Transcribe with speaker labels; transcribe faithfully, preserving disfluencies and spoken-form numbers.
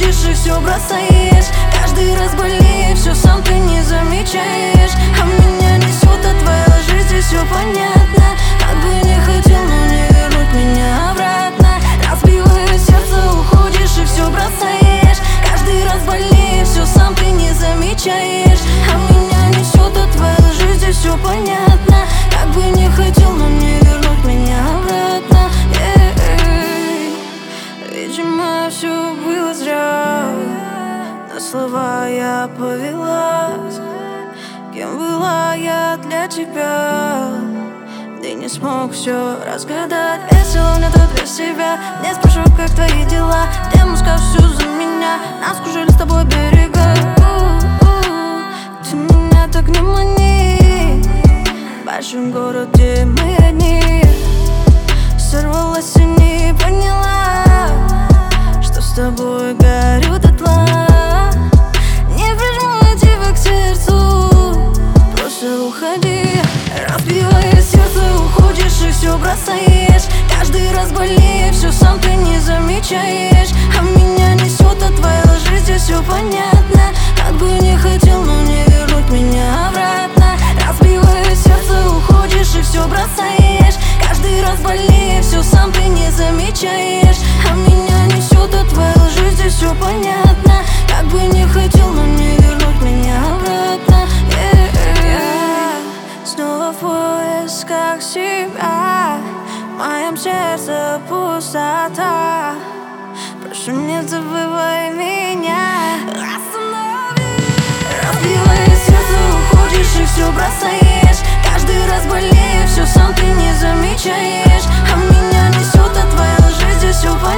Speaker 1: уходишь и все бросаешь. Каждый раз больнее, все сам ты не замечаешь. А меня несет от твоей лжи, здесь все понятно. Как бы не хотел, но не вернуть меня обратно. Разбивая сердце, уходишь и все бросаешь. Каждый раз больнее, все сам ты не замечаешь. А меня несет от твоей лжи, здесь все понятно. Как бы не хотел, но не вернуть меня обратно. Эй, видимо, все было зря. На слова я повелась. Кем была я для тебя? Ты не смог все разгадать. Весело мне тут без себя. Не спрашиваю, как твои дела. Где мозга всю за меня. Нас кружили с тобой берега. У-у-у. Ты меня так не мани. В большом городе мы одни. Сорвалась и не поняла, что с тобой горю дотла. Не прижму я тебя к сердцу, просто уходи. Разбивая сердце, уходишь и все бросаешь. Каждый раз больнее, все сам ты не замечаешь. А меня несет от твоей лжи, здесь все понятно. Как бы не хотел, но не вернуть меня обратно. Разбивая сердце, уходишь и все бросаешь. Каждый раз больнее, все сам ты не замечаешь. А меня несет от твоей лжи, здесь все понятно. Как бы не хотел, но не вернуть меня обратно. Yeah. Снова в поисках себя, в моем сердце пустота. Прошу, не забывай меня. Останови. Разбивая сердце, уходишь и все бросаешь. Каждый раз больнее, все сам ты не замечаешь. А меня несет от твоей лжи, здесь все понятно.